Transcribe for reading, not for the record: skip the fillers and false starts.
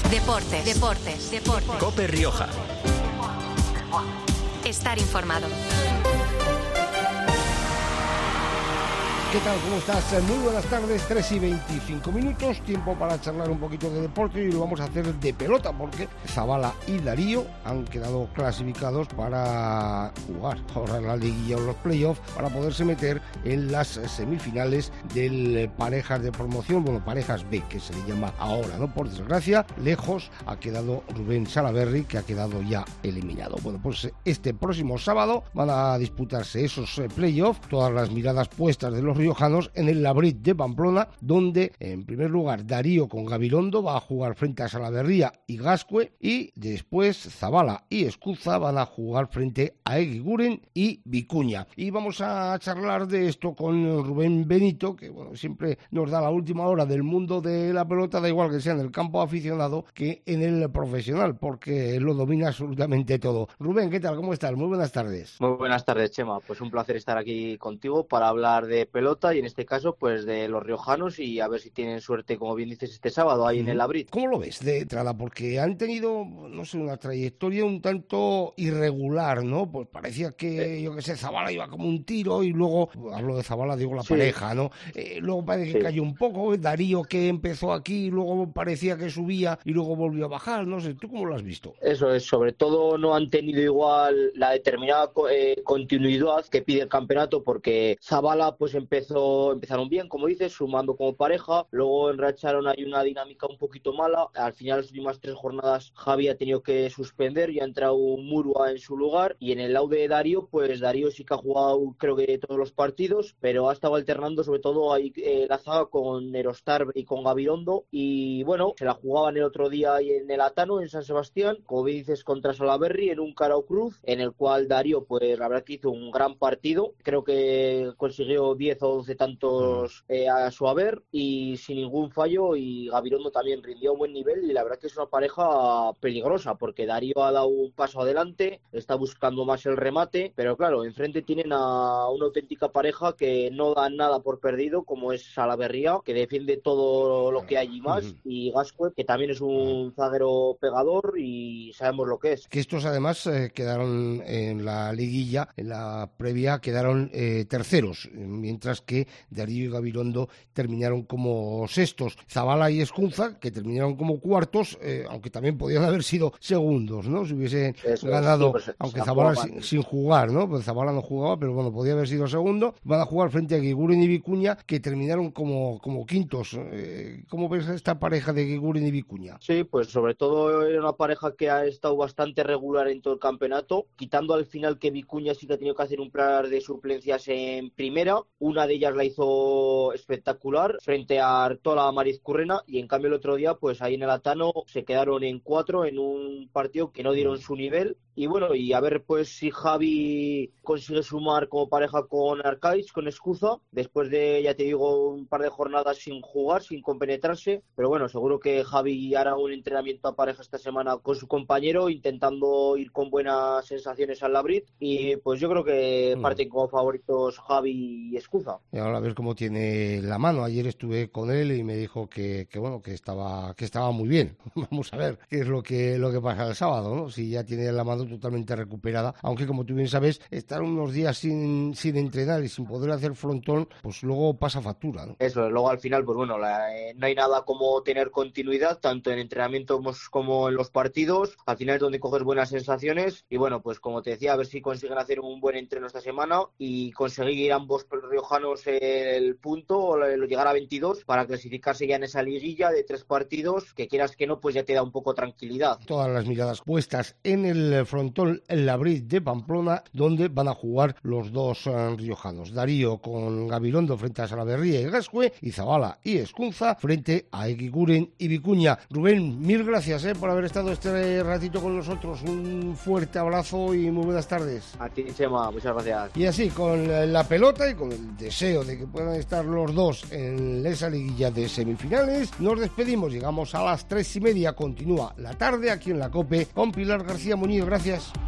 Deportes. COPE Rioja. Estar informado. ¿Qué tal? ¿Cómo estás? Muy buenas tardes, 3:25, tiempo para charlar un poquito de deporte y lo vamos a hacer de pelota porque Zabala y Darío han quedado clasificados para jugar ahora en la liguilla o los playoffs para poderse meter en las semifinales del parejas de promoción, bueno, parejas B, que se le llama ahora, ¿no? Por desgracia, lejos ha quedado Rubén Salaberry, que ha quedado ya eliminado. Bueno, pues este próximo sábado van a disputarse esos playoffs, todas las miradas puestas de los riojanos en el Labrit de Pamplona, donde en primer lugar Darío con Gabilondo va a jugar frente a Salaberría y Gascue, y después Zabala y Escuza van a jugar frente a Eguiguren y Vicuña. Y vamos a charlar de esto con Rubén Benito, que bueno, siempre nos da la última hora del mundo de la pelota, da igual que sea en el campo aficionado que en el profesional, porque lo domina absolutamente todo. Rubén, ¿qué tal? ¿Cómo estás? Muy buenas tardes. Muy buenas tardes, Chema. Pues un placer estar aquí contigo para hablar de pelota y en este caso pues de los riojanos y a ver si tienen suerte, como bien dices, este sábado ahí en el Labrit. ¿Cómo lo ves de entrada? Porque han tenido, no sé, una trayectoria un tanto irregular, ¿no? Pues parecía que, yo qué sé, Zabala iba como un tiro y luego, hablo de Zabala, digo la pareja, ¿no? Luego parece que cayó un poco, Darío que empezó aquí, luego parecía que subía y luego volvió a bajar, no sé, ¿tú cómo lo has visto? Eso es, sobre todo no han tenido igual la determinada continuidad que pide el campeonato, porque Zabala pues empezaron bien, como dices, sumando como pareja, luego enracharon ahí una dinámica un poquito mala, al final las últimas 3 jornadas Javi ha tenido que suspender y ha entrado Murua en su lugar, y en el lado de Darío, pues Darío sí que ha jugado creo que todos los partidos, pero ha estado alternando sobre todo ahí la zaga con Erostar y con Gabilondo, y bueno, se la jugaban el otro día ahí en el Atano, en San Sebastián, como dices, contra Salaberry en un cara o cruz, en el cual Darío pues la verdad que hizo un gran partido, creo que consiguió 10 o 12 tantos a su haber y sin ningún fallo, y Gabilondo también rindió a buen nivel, y la verdad que es una pareja peligrosa porque Darío ha dado un paso adelante, está buscando más el remate, pero claro, enfrente tienen a una auténtica pareja que no da nada por perdido, como es Salaberría, que defiende todo lo que hay y más, y Gascue, que también es un zaguero pegador y sabemos lo que es. Que estos además quedaron en la liguilla, en la previa quedaron terceros, mientras que Darío y Gabilondo terminaron como sextos. Zabala y Escunza, que terminaron como cuartos, aunque también podían haber sido segundos, ¿no? Si hubiesen ganado, sí, pues, aunque Zabala sin jugar, ¿no? Pues Zabala no jugaba, pero bueno, podía haber sido segundo. Van a jugar frente a Eguiguren y Vicuña, que terminaron como quintos. ¿Cómo ves esta pareja de Eguiguren y Vicuña? Sí, pues sobre todo era una pareja que ha estado bastante regular en todo el campeonato, quitando al final que Vicuña sí que ha tenido que hacer un par de suplencias en primera, una de ellas la hizo espectacular frente a Artola Marizcurrena, y en cambio el otro día pues ahí en el Atano se quedaron en 4 en un partido que no dieron su nivel. Y bueno, y a ver pues si Javi consigue sumar como pareja con Arcaiz, con Escuza, después de, ya te digo, un par de jornadas sin jugar, sin compenetrarse, pero bueno, seguro que Javi hará un entrenamiento a pareja esta semana con su compañero, intentando ir con buenas sensaciones al Labrit, y pues yo creo que parten como favoritos Javi y Escuza. Y ahora a ver cómo tiene la mano. Ayer estuve con él y me dijo que bueno, que estaba muy bien. Vamos a ver qué es lo que pasa el sábado, ¿no? Si ya tiene la mano totalmente recuperada, aunque como tú bien sabes, estar unos días sin entrenar y sin poder hacer frontón, pues luego pasa factura, ¿no? Eso, luego al final, pues bueno, no hay nada como tener continuidad, tanto en entrenamiento como en los partidos. Al final es donde coges buenas sensaciones, y bueno, pues como te decía, a ver si consiguen hacer un buen entreno esta semana y conseguir ambos riojanos el punto, o llegar a 22 para clasificarse ya en esa liguilla de 3 partidos, que quieras que no, pues ya te da un poco tranquilidad. Todas las miradas puestas en el frontón el Labrit de Pamplona, donde van a jugar los dos riojanos. Darío con Gabilondo frente a Salaberría y Gascue, y Zabala y Escunza frente a Eguiguren y Vicuña. Rubén, mil gracias por haber estado este ratito con nosotros. Un fuerte abrazo y muy buenas tardes. A ti, Chema, muchas gracias. Y así, con la pelota y con el deseo de que puedan estar los dos en esa liguilla de semifinales, nos despedimos. Llegamos a las 3:30. Continúa la tarde aquí en la COPE con Pilar García Muñiz. Gracias.